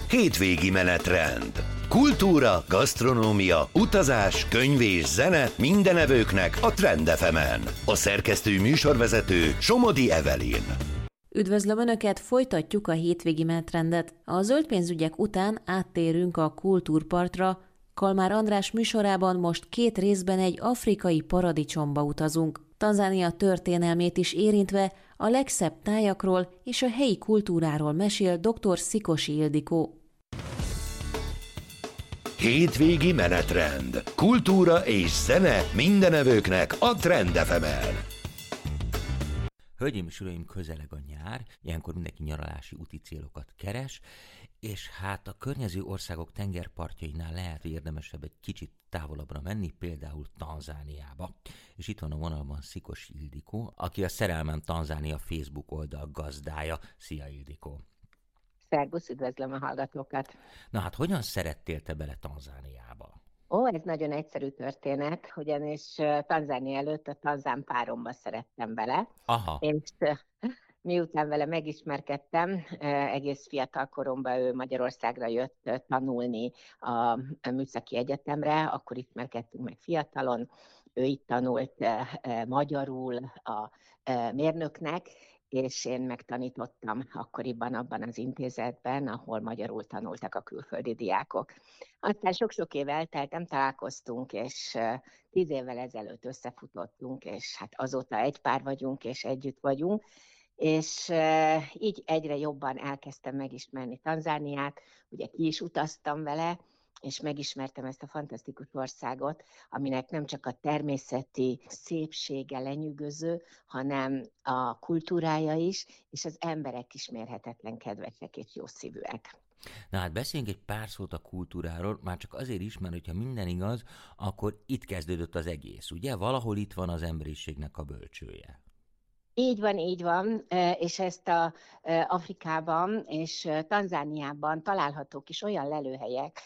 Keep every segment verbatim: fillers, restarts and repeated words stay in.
Hétvégi menetrend. Kultúra, gasztronómia, utazás, könyv és zene minden evőknek a Trend ef emen. A szerkesztő műsorvezető Somodi Evelyn. Üdvözlöm Önöket, folytatjuk a hétvégi menetrendet. A zöld pénzügyek után áttérünk a kultúrpartra. Kalmár András műsorában most két részben egy afrikai paradicsomba utazunk. Tanzánia történelmét is érintve a legszebb tájakról és a helyi kultúráról mesél dr. Szikosi Ildikó. Hétvégi menetrend. Kultúra és zene minden evőknek a Trend ef emen. Hölgyeim és uraim, közeleg a nyár, ilyenkor mindenki nyaralási úti célokat keres, és hát a környező országok tengerpartjainál lehet, hogy érdemesebb egy kicsit távolabbra menni, például Tanzániába. És itt van a vonalban Szikosi Ildikó, aki a Szerelmem Tanzánia Facebook oldal gazdája. Szia, Ildikó! Szerbusz, üdvözlöm a hallgatókat! Na hát, hogyan szerettél te bele Tanzániába? Ó, ez nagyon egyszerű történet, ugyanis Tanzánia előtt a tanzán páromba szerettem bele. Aha. És miután vele megismerkedtem, egész fiatal koromban ő Magyarországra jött tanulni a Műszaki Egyetemre, akkor ismerkedtünk meg fiatalon, ő itt tanult magyarul a mérnöknek, és én megtanítottam akkoriban abban az intézetben, ahol magyarul tanultak a külföldi diákok. Aztán sok-sok év eltelt, nem találkoztunk, és tíz évvel ezelőtt összefutottunk, és hát azóta egy pár vagyunk, és együtt vagyunk, és így egyre jobban elkezdtem megismerni Tanzániát, ugye ki is utaztam vele, és megismertem ezt a fantasztikus országot, aminek nem csak a természeti szépsége lenyűgöző, hanem a kultúrája is, és az emberek is mérhetetlen kedvesek és jószívűek. Na hát beszéljünk egy pár szót a kultúráról, már csak azért is, mert hogyha minden igaz, akkor itt kezdődött az egész, ugye? Valahol itt van az emberiségnek a bölcsője. Így van, így van, és ezt a Afrikában és Tanzániában találhatók is olyan lelőhelyek,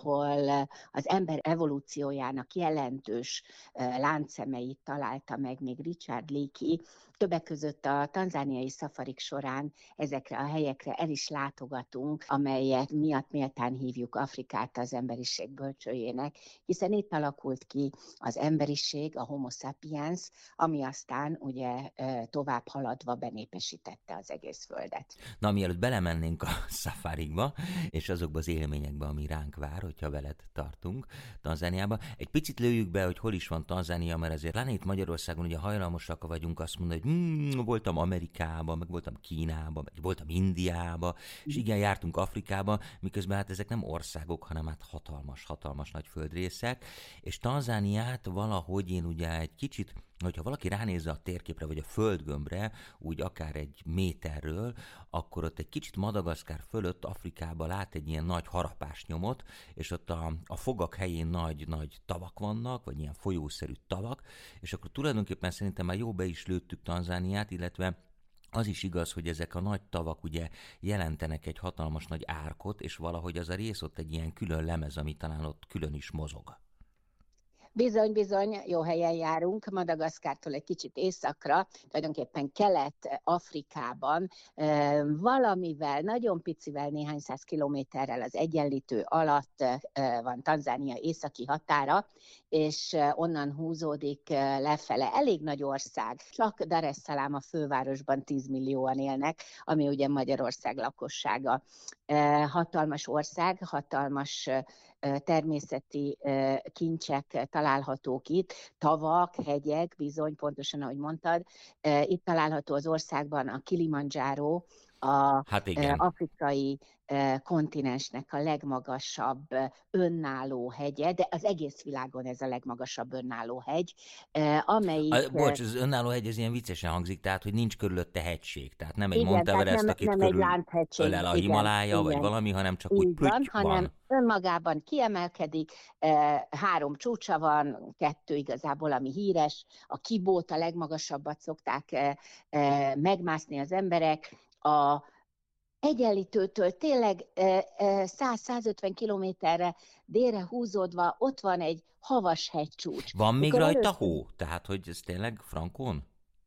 ahol az ember evolúciójának jelentős láncszemeit találta meg még Richard Leakey. Többek között a tanzániai szafarik során ezekre a helyekre el is látogatunk, amelyek miatt méltán hívjuk Afrikát az emberiség bölcsőjének, hiszen itt alakult ki az emberiség, a Homo sapiens, ami aztán ugye tovább haladva benépesítette az egész földet. Na, mielőtt belemennénk a szafarikba, és azokba az élményekbe, ami ránk vár, hogyha veled tartunk Tanzániába, egy picit lőjük be, hogy hol is van Tanzánia, mert azért lána itt Magyarországon ugye hajlamosak vagyunk azt mondani, hogy hmm, voltam Amerikában, meg voltam Kínában, meg voltam Indiában, és igen, jártunk Afrikába, miközben hát ezek nem országok, hanem hát hatalmas, hatalmas nagy földrészek, és Tanzániát valahogy én ugye egy kicsit, hogyha valaki ránézze a térképre, vagy a földgömbre, úgy akár egy méterről, akkor ott egy kicsit Madagaszkár fölött Afrikában lát egy ilyen nagy harapásnyomot, és ott a, a fogak helyén nagy-nagy tavak vannak, vagy ilyen folyószerű tavak, és akkor tulajdonképpen szerintem már jó be is lőttük Tanzániát, illetve az is igaz, hogy ezek a nagy tavak ugye jelentenek egy hatalmas nagy árkot, és valahogy az a rész ott egy ilyen külön lemez, ami talán ott külön is mozog. Bizony, bizony, jó helyen járunk, Madagaszkártól egy kicsit északra, tulajdonképpen Kelet-Afrikában, valamivel, nagyon picivel, néhány száz kilométerrel az egyenlítő alatt van Tanzánia északi határa, és onnan húzódik lefele. Elég nagy ország, csak Dar es Salaam a fővárosban tíz millióan élnek, ami ugye Magyarország lakossága. Hatalmas ország, hatalmas természeti kincsek találhatók itt, tavak, hegyek, bizony, pontosan ahogy mondtad. Itt található az országban a Kilimanjaro, a hát afrikai kontinensnek a legmagasabb önálló hegye, de az egész világon ez a legmagasabb önálló hegy, amelyik... A, bocs, az önálló hegy, ez ilyen viccesen hangzik, tehát, hogy nincs körülötte hegység, tehát nem egy igen, Monteverest, akit nem körül ölel a igen, Himalája, vagy igen. valami, hanem csak Így úgy van, plüty hanem van. önmagában kiemelkedik, három csúcsa van, kettő igazából, ami híres, a Kibót, a legmagasabbat szokták megmászni az emberek, a Egyenlítőtől tényleg száz-százötven kilométerre délre húzódva ott van egy havas hegycsúcs. Van még Mikor rajta először... hó? Tehát, hogy ez tényleg frankón?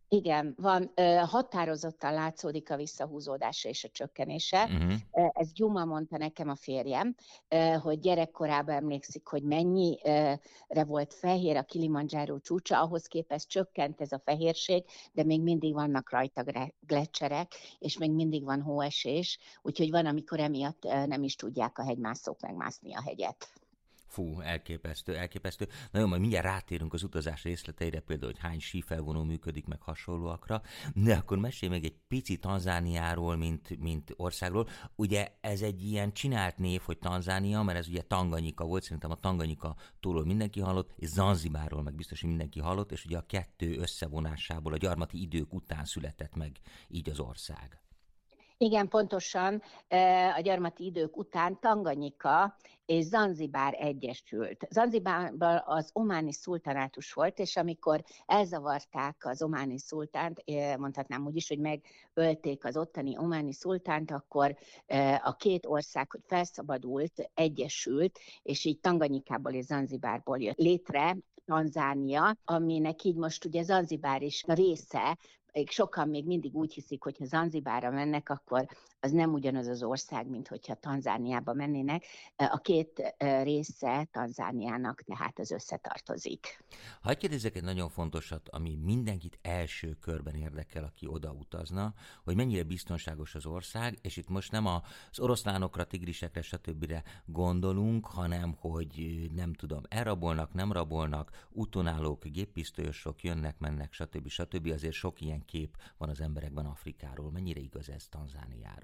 Igen, van, határozottan látszódik a visszahúzódása és a csökkenése. Uh-huh. Ez Gyuma mondta nekem, a férjem, hogy gyerekkorában emlékszik, hogy mennyire volt fehér a Kilimandzsáró csúcsa, ahhoz képest csökkent ez a fehérség, de még mindig vannak rajta gleccserek, és még mindig van hóesés, úgyhogy van, amikor emiatt nem is tudják a hegymászók megmászni a hegyet. Fú, elképesztő, elképesztő. Na jó, majd mindjárt rátérünk az utazás részleteire, például, hogy hány sífelvonó működik, meg hasonlóakra, de akkor mesélj meg egy pici Tanzániáról, mint, mint országról. Ugye ez egy ilyen csinált név, hogy Tanzánia, mert ez ugye Tanganyika volt, szerintem a Tanganyika túlról mindenki hallott, és Zanzibárról meg biztos, hogy mindenki hallott, és ugye a kettő összevonásából a gyarmati idők után született meg így az ország. Igen, pontosan a gyarmati idők után Tanganyika és Zanzibár egyesült. Zanzibárban az ománi szultanátus volt, és amikor elzavarták az ománi szultánt, mondhatnám úgy is, hogy megölték az ottani ománi szultánt, akkor a két ország, hogy felszabadult, egyesült, és így Tanganyikából és Zanzibárból jött létre Tanzánia, aminek így most ugye Zanzibár is a része. Sokan még mindig úgy hiszik, hogy ha Zanzibárra mennek, akkor az nem ugyanaz az ország, mint hogyha Tanzániába mennének. A két része Tanzániának tehát az összetartozik. Hadd kérdezzek egy nagyon fontosat, ami mindenkit első körben érdekel, aki oda utazna, hogy mennyire biztonságos az ország, és itt most nem az oroszlánokra, tigrisekre, stb. Gondolunk, hanem hogy nem tudom, elrabolnak, nem rabolnak, útonállók, géppisztolyosok jönnek, mennek, stb. stb. Azért sok ilyen kép van az emberekben Afrikáról. Mennyire igaz ez Tanzániára?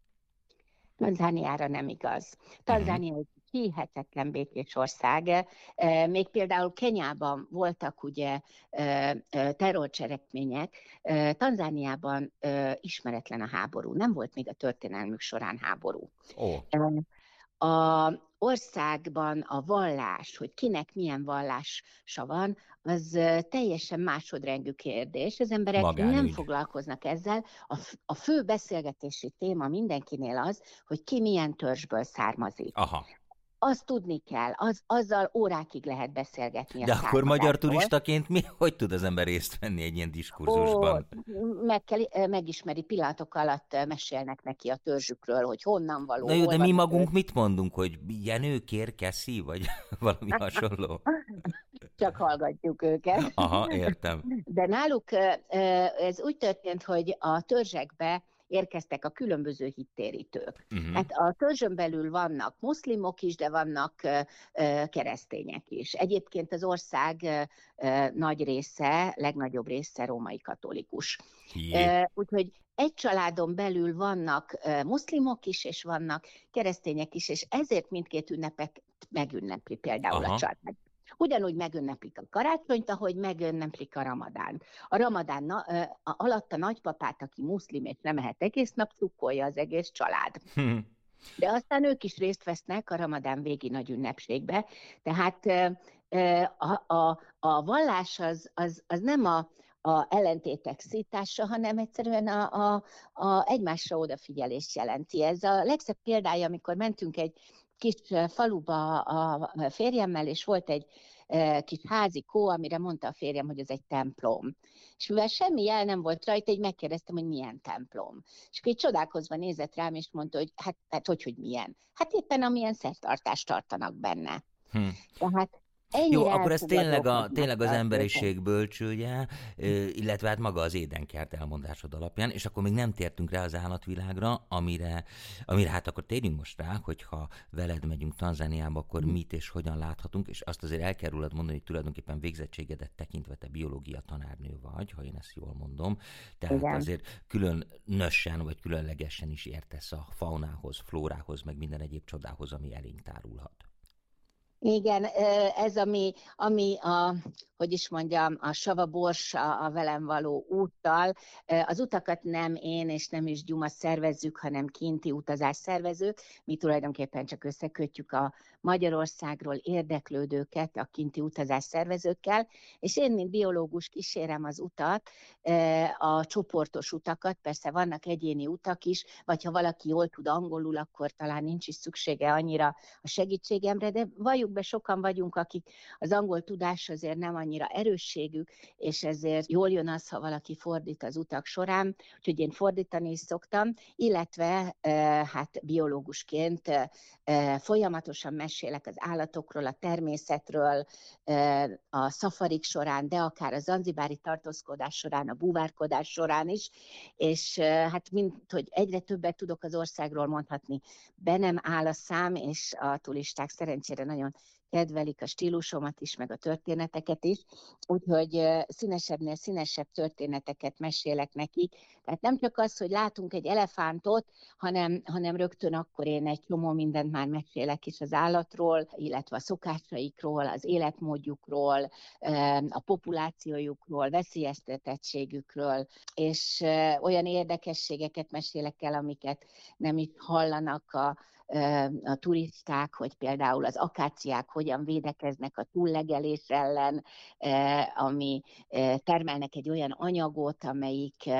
Tanzániára nem igaz. Tanzánia egy hihetetlen békés ország. Még például Kenyában voltak ugye terrorcselekmények. Tanzániában ismeretlen a háború. Nem volt még a történelmük során háború. Oh. A országban a vallás, hogy kinek milyen vallása van, az teljesen másodrendű kérdés. Az emberek Magánügy. nem foglalkoznak ezzel. A, a fő beszélgetési téma mindenkinél az, hogy ki milyen törzsből származik. Aha. Azt tudni kell, az, azzal órákig lehet beszélgetni. De akkor magyar turistaként mi, hogy tud az ember részt venni egy ilyen diskurzusban? Ó, meg kell, megismeri, pillanatok alatt mesélnek neki a törzsükről, hogy honnan való. Na jó, de mi magunk mit mondunk, hogy Jenő, kér, Keszi, vagy valami hasonló? Csak hallgatjuk őket. Aha, értem. De náluk ez úgy történt, hogy a törzsekbe érkeztek a különböző hittérítők. Uh-huh. Hát a törzsön belül vannak muszlimok is, de vannak uh, keresztények is. Egyébként az ország uh, nagy része, legnagyobb része római katolikus. Uh, úgyhogy egy családon belül vannak uh, muszlimok is, és vannak keresztények is, és ezért mindkét ünnepet megünnepli például Aha. a család. Ugyanúgy megünneplik a karácsonyt, ahogy megünneplik a ramadánt. A ramadán na, uh, alatt a nagypapát, aki muszlim és nem ehet egész nap, cukkolja az egész család. De aztán ők is részt vesznek a ramadán végi nagy ünnepségbe. Tehát uh, uh, a, a, a vallás az, az, az nem a, a ellentétek szítása, hanem egyszerűen a, a, a egymásra odafigyelést jelenti. Ez a legszebb példája, amikor mentünk egy kis faluba a férjemmel, és volt egy e, kis házikó, amire mondta a férjem, hogy ez egy templom. És mivel semmi jel nem volt rajta, így megkérdeztem, hogy milyen templom. És akkor így csodálkozva nézett rám, és mondta, hogy hát, hát hogy, hogy milyen. Hát éppen amilyen szertartást tartanak benne. Hm. Tehát Jó, akkor ez tényleg, a, tényleg az emberiség bölcsője, illetve hát maga az édenkert elmondásod alapján, és akkor még nem tértünk rá az állatvilágra, amire, amire hát akkor térjünk most rá, hogyha veled megyünk Tanzániába, akkor mit és hogyan láthatunk, és azt azért el kell rólad mondani, hogy tulajdonképpen végzettségedet tekintve te biológia tanárnő vagy, ha én ezt jól mondom, tehát Igen. azért különösen vagy különlegesen is értesz a faunához, flórához, meg minden egyéb csodához, ami elénk tárulhat. Igen, ez ami, ami a, hogy is mondjam, a savabors, a, a velem való úttal. Az utakat nem én és nem is Gyuma szervezzük, hanem kinti utazásszervezők. Mi tulajdonképpen csak összekötjük a Magyarországról érdeklődőket a kinti utazásszervezőkkel, és én, mint biológus kísérem az utat, a csoportos utakat, persze vannak egyéni utak is, vagy ha valaki jól tud angolul, akkor talán nincs is szüksége annyira a segítségemre, de valljuk valljuk be, sokan vagyunk, akik az angol tudás azért nem annyira erősségük, és ezért jól jön az, ha valaki fordít az utak során, úgyhogy én fordítani is szoktam, illetve hát biológusként folyamatosan mesélek az állatokról, a természetről, a szafarik során, de akár a zanzibári tartózkodás során, a búvárkodás során is, és hát mint, hogy egyre többet tudok az országról mondhatni, be nem áll a szám, és a turisták szerencsére nagyon kedvelik a stílusomat is, meg a történeteket is, úgyhogy színesebbnél színesebb történeteket mesélek nekik. Tehát nem csak az, hogy látunk egy elefántot, hanem, hanem rögtön akkor én egy csomó mindent már mesélek is az állatról, illetve a szokásaikról, az életmódjukról, a populációjukról, veszélyeztetettségükről, és olyan érdekességeket mesélek el, amiket nem itt hallanak a, a turisták, hogy például az akáciák hogyan védekeznek a túllegelés ellen, ami termelnek egy olyan anyagot, amelyik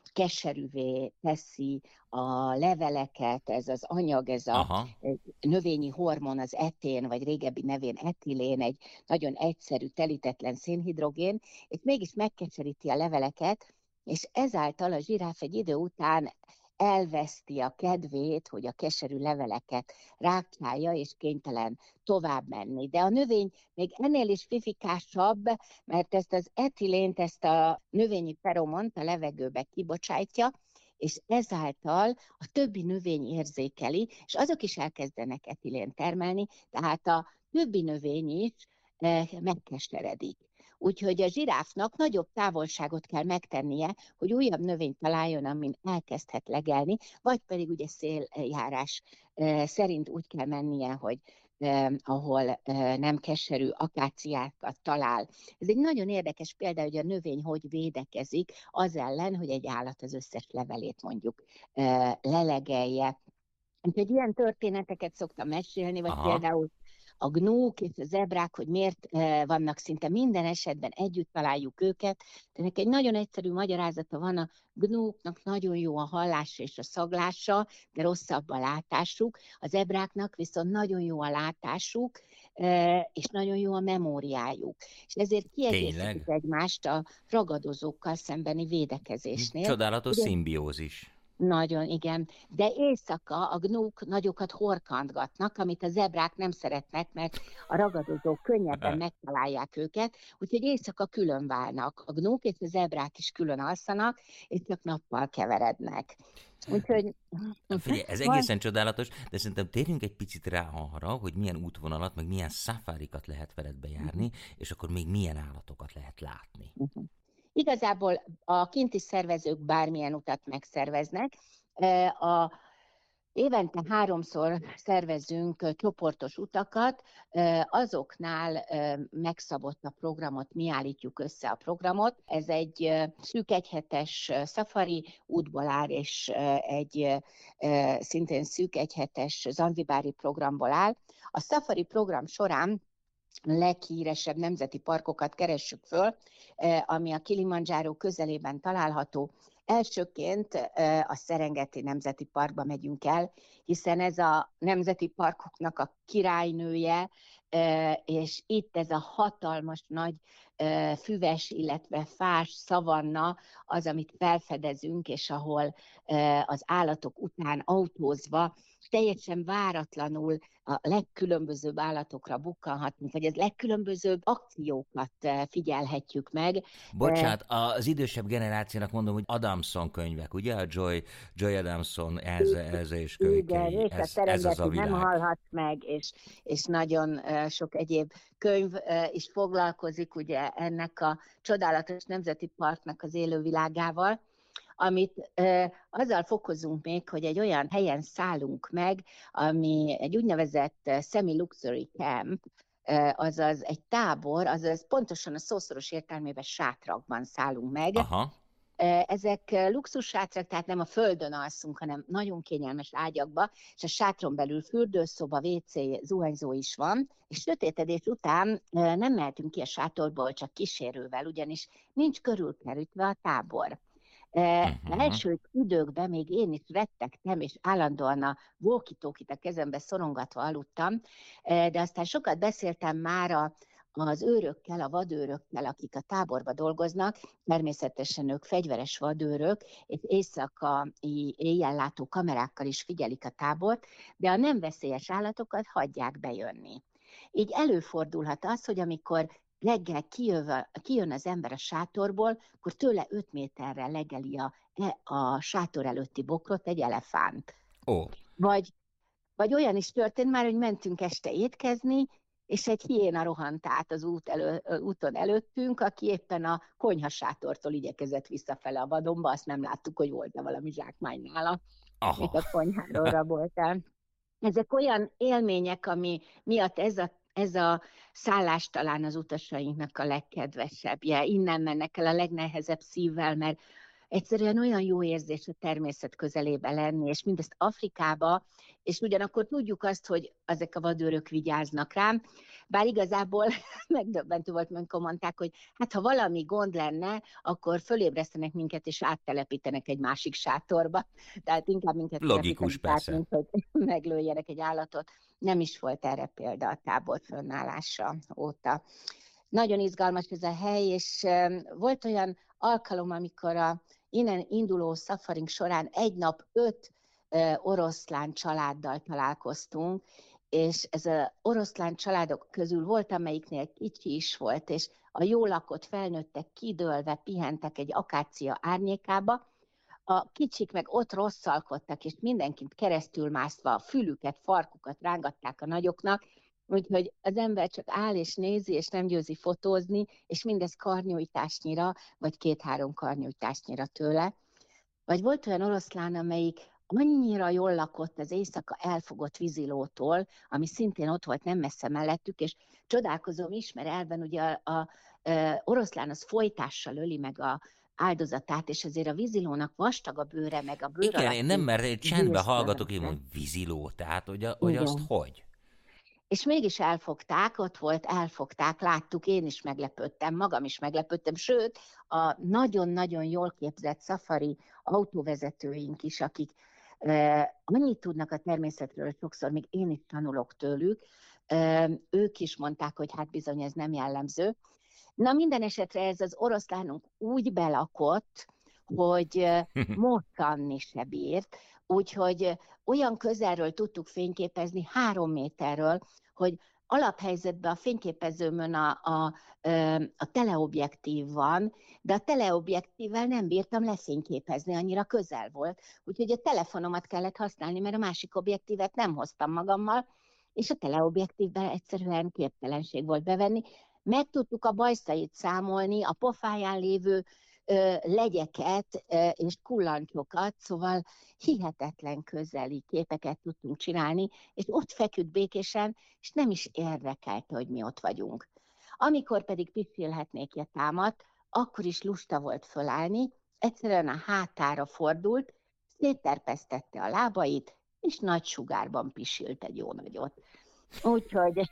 keserűvé teszi a leveleket, ez az anyag, ez a Aha. növényi hormon, az etén, vagy régebbi nevén etilén, egy nagyon egyszerű, telítetlen szénhidrogén, és mégis megkeseríti a leveleket, és ezáltal a zsiráf egy idő után elveszti a kedvét, hogy a keserű leveleket rákcsálja, és kénytelen tovább menni. De a növény még ennél is fifikásabb, mert ezt az etilént, ezt a növényi feromont a levegőbe kibocsátja, és ezáltal a többi növény érzékeli, és azok is elkezdenek etilént termelni, tehát a többi növény is megkeseredik. Úgyhogy a zsiráfnak nagyobb távolságot kell megtennie, hogy újabb növényt találjon, amin elkezdhet legelni, vagy pedig ugye széljárás szerint úgy kell mennie, hogy eh, ahol eh, nem keserű akáciákat talál. Ez egy nagyon érdekes példa, hogy a növény hogy védekezik az ellen, hogy egy állat az összes levelét mondjuk eh, lelegelje. Úgyhogy ilyen történeteket szoktam mesélni, vagy Aha. például a gnók és a zebrák, hogy miért vannak szinte minden esetben, együtt találjuk őket. De ennek egy nagyon egyszerű magyarázata van, a gnóknak nagyon jó a hallása és a szaglása, de rosszabb a látásuk. A zebráknak viszont nagyon jó a látásuk, és nagyon jó a memóriájuk. És ezért kiegészítik egymást a ragadozókkal szembeni védekezésnél. Csodálatos ugye, szimbiózis. Nagyon, igen. De éjszaka a gnók nagyokat horkantgatnak, amit a zebrák nem szeretnek, mert a ragadozók könnyebben megtalálják őket, úgyhogy éjszaka külön válnak. A gnók és a zebrák is külön alszanak, és csak nappal keverednek. Úgyhogy... Figyelj, ez egészen csodálatos, de szerintem térjünk egy picit rá arra, hogy milyen útvonalat, meg milyen szafárikat lehet veled bejárni, uh-huh. és akkor még milyen állatokat lehet látni. Uh-huh. Igazából a kinti szervezők bármilyen utat megszerveznek. A évente háromszor szervezünk csoportos utakat, azoknál megszabott a programot, mi állítjuk össze a programot. Ez egy szűk egyhetes szafari útból áll, és egy szintén szűk egyhetes zanzibári programból áll. A szafari program során leghíresebb nemzeti parkokat keressük föl, ami a Kilimanjaro közelében található. Elsőként a Serengeti Nemzeti Parkba megyünk el, hiszen ez a nemzeti parkoknak a királynője, és itt ez a hatalmas nagy füves, illetve fás szavanna az, amit felfedezünk, és ahol az állatok után autózva teljesen váratlanul a legkülönbözőbb állatokra bukkanhatunk, vagy az legkülönbözőbb akciókat figyelhetjük meg. Bocsát, az idősebb generációnak mondom, hogy Adamson könyvek, ugye? A Joy, Joy Adamson, Elze, Elze és kölykei. Igen, és ez, a Serengeti nem halhatsz meg, és, és nagyon sok egyéb könyv is foglalkozik ugye ennek a csodálatos nemzeti parknak az élővilágával, amit eh, azzal fokozunk még, hogy egy olyan helyen szállunk meg, ami egy úgynevezett semi-luxury camp, eh, azaz egy tábor, azaz pontosan a szószoros értelmében sátrakban szállunk meg. Aha. Eh, ezek luxussátrak, tehát nem a földön alszunk, hanem nagyon kényelmes ágyakba, és a sátron belül fürdőszoba, vé cé, zuhanyzó is van, és sötétedés után eh, nem mehetünk ki a sátorból csak kísérővel, ugyanis nincs körülkerítve a tábor. Uh-huh. Első időkben még én is rettegtem, és állandóan a walkie-talkie-t a kezembe szorongatva aludtam, de aztán sokat beszéltem már a az őrökkel, a vadőrökkel, akik a táborba dolgoznak, természetesen ők fegyveres vadőrök, és éjszakai éjjellátó kamerákkal is figyelik a tábort, de a nem veszélyes állatokat hagyják bejönni. Így előfordulhat az, hogy amikor reggel kijön, kijön az ember a sátorból, akkor tőle öt méterre legeli a, a sátor előtti bokrot egy elefánt. Oh. Vagy, vagy olyan is történt már, hogy mentünk este étkezni, és egy hiéna rohant át az út elő, úton előttünk, aki éppen a konyhasátortól igyekezett visszafele a vadonba, azt nem láttuk, hogy volt-e valami zsákmány nála, amit a konyháról raboltál. Ezek olyan élmények, ami miatt ez a, ez a szállás talán az utasainknak a legkedvesebbje. Innen mennek el a legnehezebb szívvel, mert egyszerűen olyan jó érzés a természet közelébe lenni, és mindezt Afrikába, és ugyanakkor tudjuk azt, hogy ezek a vadőrök vigyáznak rám, bár igazából megdöbbentő volt, amikor mondták, hogy hát ha valami gond lenne, akkor fölébresztenek minket, és áttelepítenek egy másik sátorba. Tehát inkább minket logikus, persze. Át, mint hogy meglőjenek egy állatot. Nem is volt erre példa a tábor fönnállása óta. Nagyon izgalmas ez a hely, és volt olyan alkalom, amikor a innen induló szafarink során egy nap öt oroszlán családdal találkoztunk, és ez az oroszlán családok közül volt, amelyiknél kicsi is volt, és a jól lakott felnőttek kidőlve pihentek egy akácia árnyékába, a kicsik meg ott rosszalkodtak, és mindenkit keresztülmászva a fülüket, farkukat rángatták a nagyoknak, úgyhogy az ember csak áll és nézi, és nem győzi fotózni, és mindez karnyújtásnyira, vagy két-három karnyújtásnyira tőle. Vagy volt olyan oroszlán, amelyik annyira jól lakott az éjszaka elfogott vízilótól, ami szintén ott volt nem messze mellettük, és csodálkozom is, mert elben ugye a, a, a oroszlán az folytással öli meg a áldozatát, és azért a vízilónak vastag a bőre, meg a bőr. Igen, én nem, mert csendben hallgatok, én mondom, víziló, tehát hogy, a, hogy azt hogy? És mégis elfogták, ott volt, elfogták, láttuk, én is meglepődtem, magam is meglepődtem, sőt, a nagyon-nagyon jól képzett szafari autóvezetőink is, akik e, annyit tudnak a természetről, sokszor még én is tanulok tőlük, e, ők is mondták, hogy hát bizony ez nem jellemző. Na minden esetre ez az oroszlánunk úgy belakott, hogy moccanni se bírt, úgyhogy olyan közelről tudtuk fényképezni, három méterről, hogy alaphelyzetben a fényképezőmön a, a, a teleobjektív van, de a teleobjektívvel nem bírtam lefényképezni, annyira közel volt. Úgyhogy a telefonomat kellett használni, mert a másik objektívet nem hoztam magammal, és a teleobjektívben egyszerűen képtelenség volt bevenni. Meg tudtuk a bajszait számolni, a pofáján lévő ö, legyeket ö, és kullancsokat, szóval hihetetlen közeli képeket tudtunk csinálni, és ott feküdt békésen, és nem is érdekelte, hogy mi ott vagyunk. Amikor pedig pisilhetnék támadt, akkor is lusta volt fölállni, egyszerűen a hátára fordult, szétterpesztette a lábait, és nagy sugárban pisilt egy jó nagyot. Úgyhogy...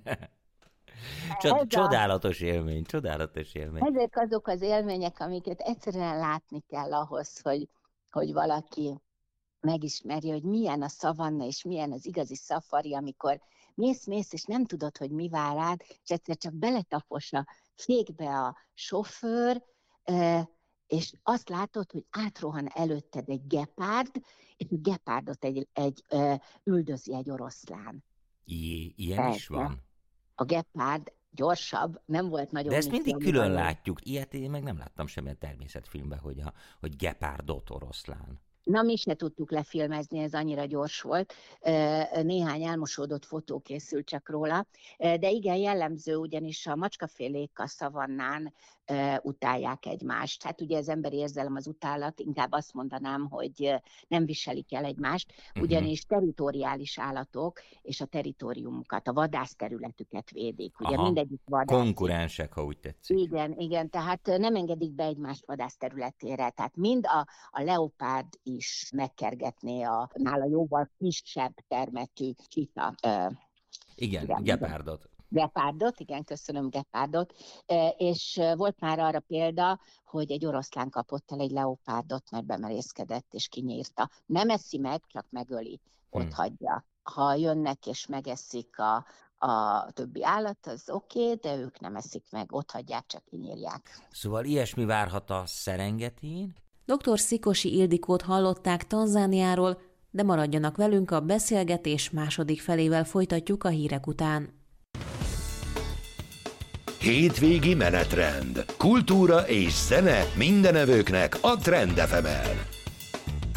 Csod, csodálatos a, élmény, csodálatos élmény. Ezek azok az élmények, amiket egyszerűen látni kell ahhoz, hogy, hogy valaki megismerje, hogy milyen a szavanna, és milyen az igazi szafari, amikor mész-mész, és nem tudod, hogy mi vár rád, és egyszer csak beletapos a fékbe a sofőr, és azt látod, hogy átrohan előtted egy gepárd, és a gepárdot egy, egy, üldözi egy oroszlán. I, ilyen Persze. is van? A gepárd gyorsabb, nem volt nagyon... De ezt mindig külön nagyon... látjuk. Ilyet én meg nem láttam semmilyen természetfilmben, hogy, a, hogy gepárdot oroszlán. Na, mi se tudtuk lefilmezni, ez annyira gyors volt. Néhány elmosódott fotó készült csak róla. De igen, jellemző, ugyanis a macskafélék a szavannán utálják egymást. Hát ugye az emberi érzelem az utálat, inkább azt mondanám, hogy nem viselik el egymást, ugyanis territoriális állatok, és a territóriumukat, a vadászterületüket védik. Ugye Aha, mindegyik vadász. Konkurensek, ha úgy tetszik. Igen, igen, tehát nem engedik be egymást vadászterületére. Tehát mind a, a leopárd is megkergetné a nála jóval kisebb termetű csita. Igen, igen, gepárdot. Gepárdot, igen, köszönöm, gepárdot. És volt már arra példa, hogy egy oroszlán kapott el egy leopárdot, mert bemerészkedett és kinyírta. Nem eszi meg, csak megöli, ott hmm. hagyja. Ha jönnek és megeszik a, a többi állat, az oké, okay, de ők nem eszik meg, ott hagyják, csak kinyírják. Szóval ilyesmi várhat a Szerengetén? doktor Szikosi Ildikót hallották Tanzániáról, de maradjanak velünk, a beszélgetés második felével folytatjuk a hírek után. Hétvégi menetrend. Kultúra és zene mindenevőknek a Trend ef emen.